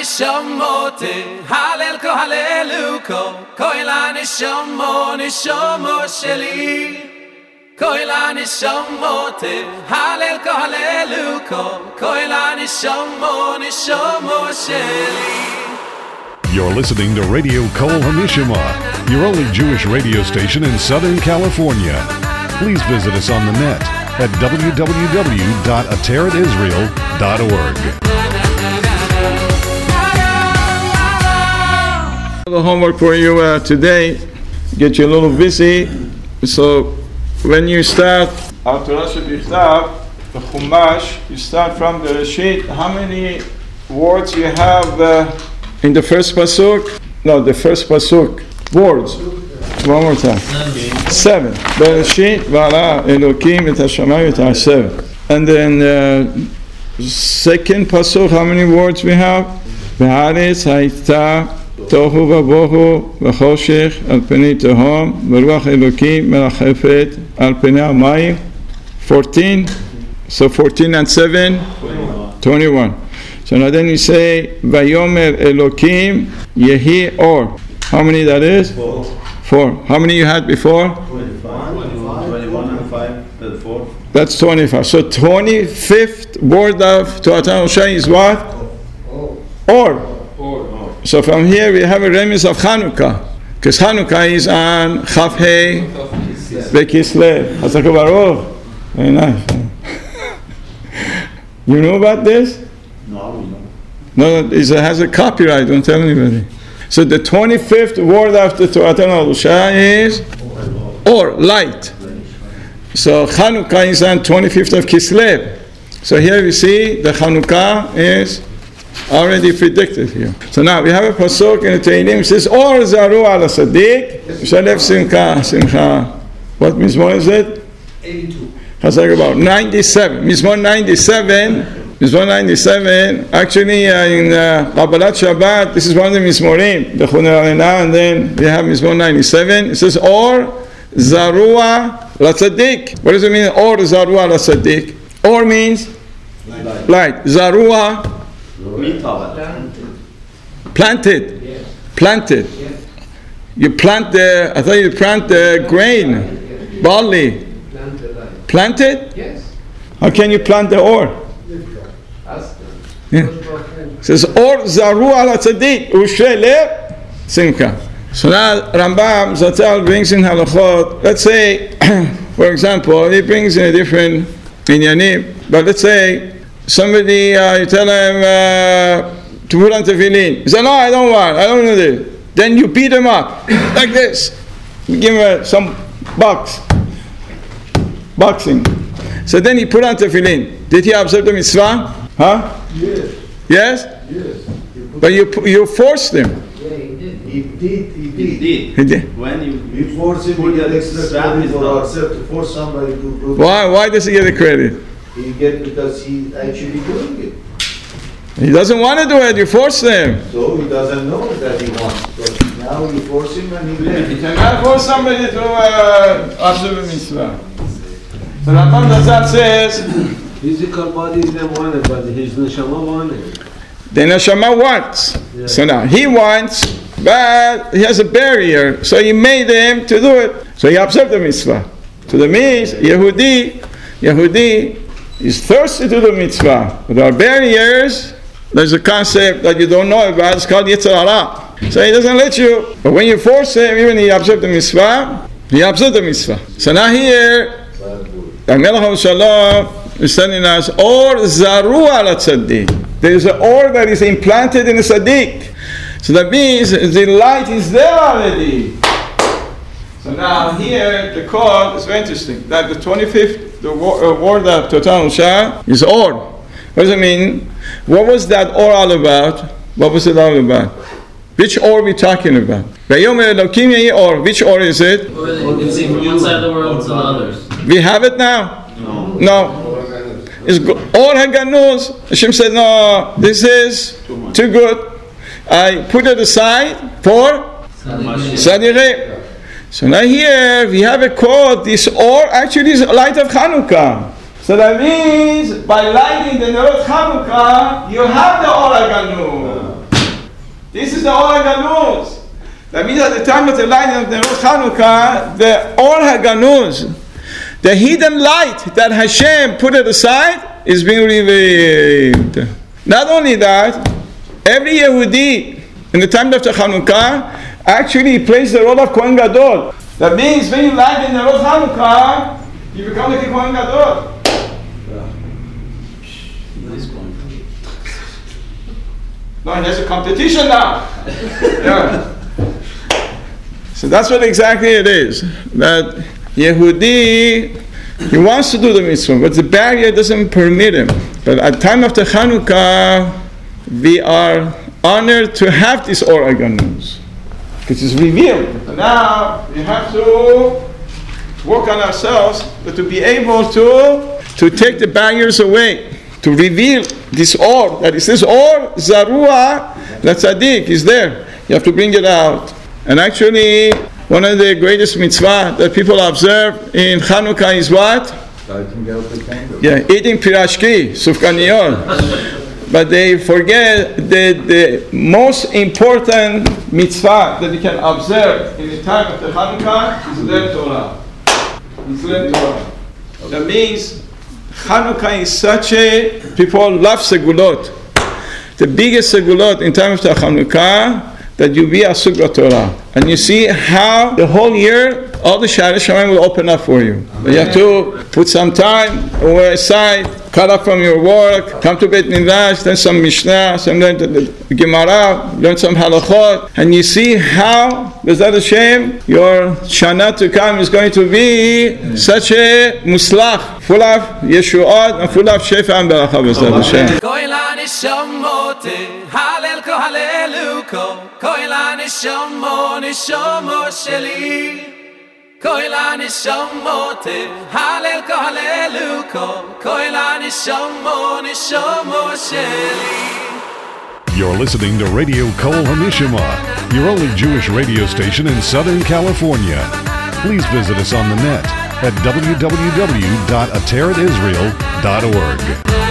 nishamote halel ko haleluko koila nishomo sheli koila nishamote halel ko haleluko koila nishomo sheli. You're listening to Radio Kol Hanishma, your only Jewish radio station in Southern California. Please visit us on the net at www.ateratisrael.org. The homework for you today, get you a little busy. So when you start Al Torah Shebichtav, the Chumash, you start from the Reshit. How many words you have in the first pasuk? No, the first pasuk. Words. One more time. 7. Bereshit bara Elokim et hashamayim et ha'sev. And then second pasuk, how many words we have? V'haaretz hayta tohu v'bohu v'choshech al penei tehom v'ruach Elokim merachefet al penei hamayim. 14. So 14 and 7? 21. So now then you say Vayomer Elokim Yehi Or. How many that is? 4. How many you had before? 21 and 5, 4. That's 25. So 25th word of Torah Moshe is what? Or. So from here we have a remez of Chanukah. Because Chanukah is on Chaf Hei Bekislev. Hazak Baruch. Very nice. You know about this? No, it has a copyright, don't tell anybody. So the 25th word after Torah Moshe is or, light. So Chanukah is on 25th of Kislev. So here we see the Chanukah is already predicted here. So now we have a pasuk in the Tehillim, it says, Or zaru ala sadiq, shalef simcha. What mizmor is it? 82. About 97. Mizmor 97, actually in Kabbalat Shabbat, this is one of the Mizmorim, the Chonei Arena, and then we have Mizmor 97. It says, Or Zarua La Tzaddik. What does it mean, Or Zarua La Tzaddik? Or means light. Zarua, planted. Yes. Planted. Yes. You plant I thought you plant the grain, barley. Planted? Yes. How can you plant the or? Yeah. It says or zaru ala tzaddik ushele simcha. So now Rambam Zatzal brings in halachot. Let's say, for example, he brings in a different inyanim. But let's say somebody you tell him to put on tefillin. He said, "No, I don't want to do it." Then you beat him up like this. You give him some boxing. So then he put on tefillin. Did he observe the mitzvah? Huh? Yes. Yes? Yes. But you forced him. Yeah, he did. He did. When you force him, he gets extra credit or accept to force somebody to do. Why does he get the credit? He get because he actually doing it. He doesn't want to do it, you force him. So he doesn't know that he wants. But now you force him and he You does. cannot force somebody to observe a mitzvah. So Rambam Zatzal says, physical body is not wanted, but his neshama wanted. the neshama wants. Yeah. So now he wants, but he has a barrier. So he made him to do it. So he observed the mitzvah. So that means Yehudi is thirsty to do the mitzvah. But there are barriers. There's a concept that you don't know about. It's called Yetzer Hara. So he doesn't let you. But when you force him, even he observed the mitzvah, he observed the mitzvah. So now here, the Melech Shalom is telling us, Or Zaru ala Tzaddik. There is an or that is implanted in the Tzaddik. So that means the light is there already. So now here, the code is very interesting. That the 25th, the word of Torah Moshe is or. What does it mean? What was that or all about? What was it all about? Which or are we talking about? Vayomer Elokim Yehi Or. Which or is it? Or you can see from one side of the world to the others. We have it now? No. It's Or HaGanuz. Hashem said, no, this is too good. I put it aside for Sadireh. So now here we have a quote, this or actually is light of Chanukah. So that means by lighting the Nerot Chanukah, you have the Or HaGanuz. the Or HaGanuz. That means at the time of the lighting of the Nerot Chanukah, the Or HaGanuz, the hidden light that Hashem put it aside, is being revealed. Not only that, every Yehudi in the time of the Chanukah actually plays the role of Kohen Gadol. That means when you light in the Nerot Chanukah, you become like a Kohen Gadol. No, there's a competition now. Yeah. So that's what exactly it is. That Yehudi, he wants to do the mitzvah, but the barrier doesn't permit him. But at the time of the Chanukah, we are honored to have this Or HaGanuz, because it's revealed. And now we have to work on ourselves, but to be able to take the barriers away, to reveal this Or, that is this Or, Zarua, that Tzaddik is there. You have to bring it out. And actually, one of the greatest mitzvah that people observe in Chanukah is what? Yeah, eating pirashki, sufganiyot. But they forget that the most important mitzvah that you can observe in the time of the Chanukah is learn Torah. It's learn Torah. That means Chanukah is such a, people love segulot. The biggest segulot in time of the Chanukah, that you be a Sugra Torah. And you see how the whole year, all the Sha'arei Shamayim will open up for you. But you have to put some time aside, cut off from your work, come to Beit Midrash, learn some Mishnah, some Gemara, learn some Halachot, and you see how, B'ezrat Hashem, your Shana to come is going to be such a muslach, full of Yeshuot and full of Shefa and Beracha, B'ezrat Hashem. Koila nishomo, nishomo sheli. Koila nishomo te halel ko haleluko. Koila nishomo, nishomo sheli. You're listening to Radio Kol HaNishama, your only Jewish radio station in Southern California. Please visit us on the net at www.ateratisrael.org.